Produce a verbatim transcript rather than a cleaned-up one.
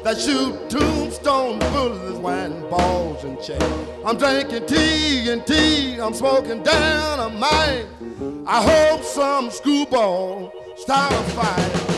that shoot tombstone bullets, wearing balls and chains. I'm drinking tea and tea, I'm smoking down a mine. I hope some screwball start a fight.